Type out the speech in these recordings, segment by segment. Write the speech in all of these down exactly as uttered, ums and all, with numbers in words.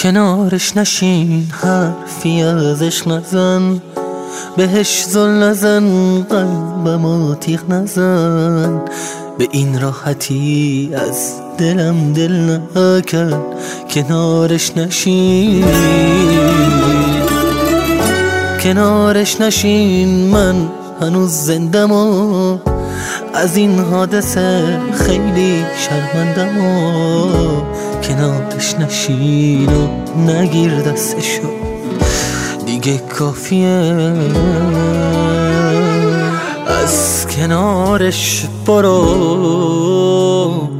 کنارش نشین، حرفی ازش نزن، بهش زل نزن، قلبمو تیغ نزن. به این راحتی از دلم دل نکن، کنارش نشین، کنارش نشین. من هنوز زندم و از این حادثه خیلی شرمندم و کنارش نشین و نگیر دستشو، دیگه کافیه، از کنارش برو.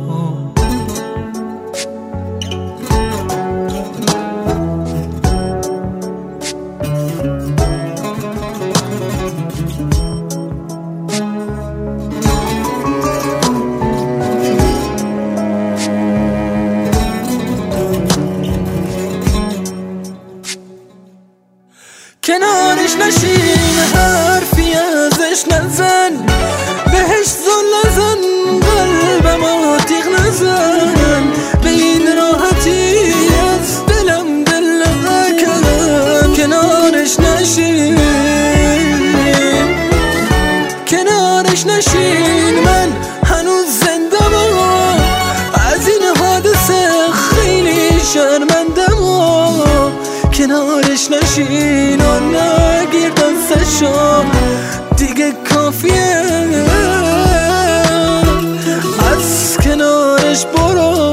کنارش نشین، حرفی ازش نزن، بهش زل نزن، قلبمو تیغ نزن. به این راحتی از دلم دل نکن، کنارش نشین، کنارش نشین. من هنوز زندم و از این حادثه خیلی شرمندم و کنارش نشین و نگیر دستشو، دیگه کافیه، از کنارش برو.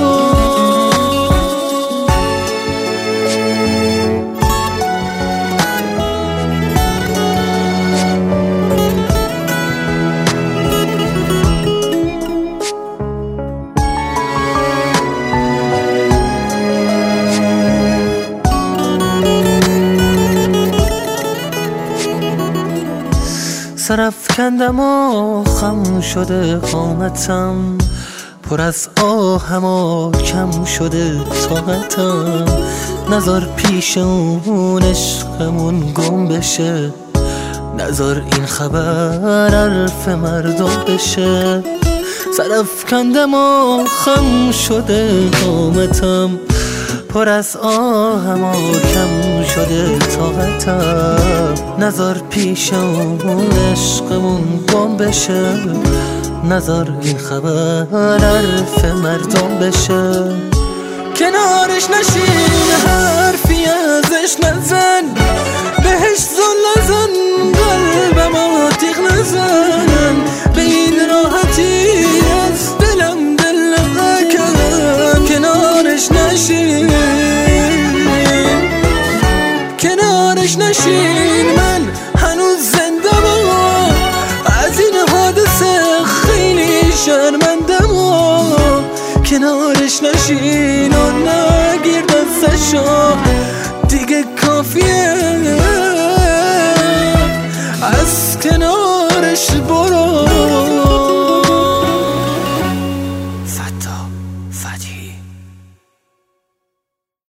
سرافکندم و خم شده قامتم، پر از آهم و کم شده طاقتم. نذار پیش اون عشقمون گم بشه، نذار این خبر حرف مردم بشه. سرافکندم و خم شده قامتم، پر از آهم و کم شده طاقتم. نذار پیش اون عشقمون گم بشه، نذار این خبر حرف مردم بشه. کنارش نشین، حرفی ازش نزن، بهش زل نزن، قلبمو تیغ نزن. به این راحتی از دلم دل نکن، کنارش نشین، کنارش نشین. من هنوز زندم و از این حادثه خیلی شرمندم و کنارش نشین و نگیر دستشو، دیگه کافیه، از کنارش برو.